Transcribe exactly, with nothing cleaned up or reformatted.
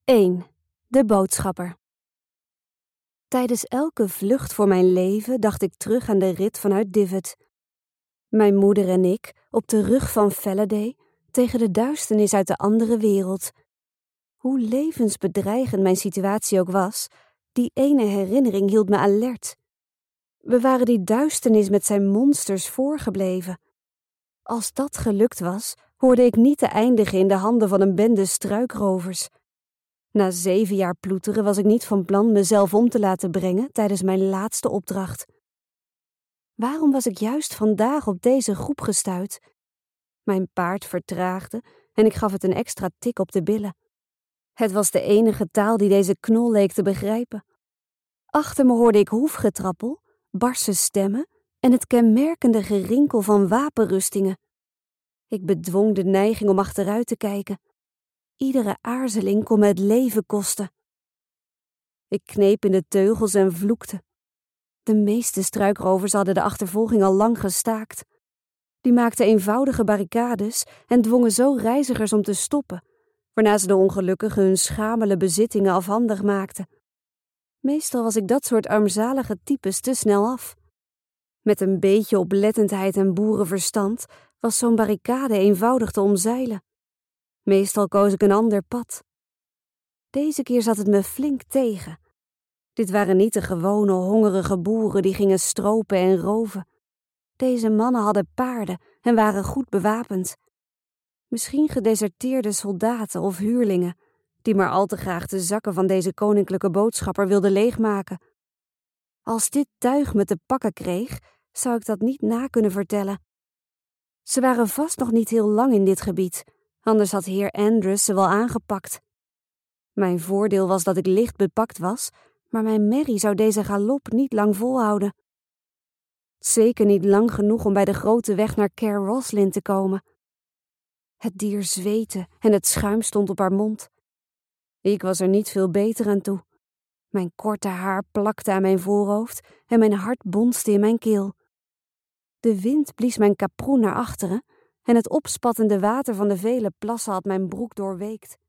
één. De boodschapper. Tijdens elke vlucht voor mijn leven dacht ik terug aan de rit vanuit Divet. Mijn moeder en ik op de rug van Faladay tegen de duisternis uit de andere wereld. Hoe levensbedreigend mijn situatie ook was, die ene herinnering hield me alert. We waren die duisternis met zijn monsters voorgebleven. Als dat gelukt was, hoorde ik niet te eindigen in de handen van een bende struikrovers. Na zeven jaar ploeteren was ik niet van plan mezelf om te laten brengen tijdens mijn laatste opdracht. Waarom was ik juist vandaag op deze groep gestuit? Mijn paard vertraagde en ik gaf het een extra tik op de billen. Het was de enige taal die deze knol leek te begrijpen. Achter me hoorde ik hoefgetrappel, barse stemmen en het kenmerkende gerinkel van wapenrustingen. Ik bedwong de neiging om achteruit te kijken. Iedere aarzeling kon me het leven kosten. Ik kneep in de teugels en vloekte. De meeste struikrovers hadden de achtervolging al lang gestaakt. Die maakten eenvoudige barricades en dwongen zo reizigers om te stoppen, waarna ze de ongelukkigen hun schamele bezittingen afhandig maakten. Meestal was ik dat soort armzalige types te snel af. Met een beetje oplettendheid en boerenverstand was zo'n barricade eenvoudig te omzeilen. Meestal koos ik een ander pad. Deze keer zat het me flink tegen. Dit waren niet de gewone hongerige boeren die gingen stropen en roven. Deze mannen hadden paarden en waren goed bewapend. Misschien gedeserteerde soldaten of huurlingen, die maar al te graag de zakken van deze koninklijke boodschapper wilden leegmaken. Als dit tuig me te pakken kreeg, zou ik dat niet na kunnen vertellen. Ze waren vast nog niet heel lang in dit gebied, anders had heer Andrus ze wel aangepakt. Mijn voordeel was dat ik licht bepakt was, maar mijn merrie zou deze galop niet lang volhouden. Zeker niet lang genoeg om bij de grote weg naar Caer Roslin te komen. Het dier zweette en het schuim stond op haar mond. Ik was er niet veel beter aan toe. Mijn korte haar plakte aan mijn voorhoofd en mijn hart bonste in mijn keel. De wind blies mijn kaproen naar achteren en het opspattende water van de vele plassen had mijn broek doorweekt.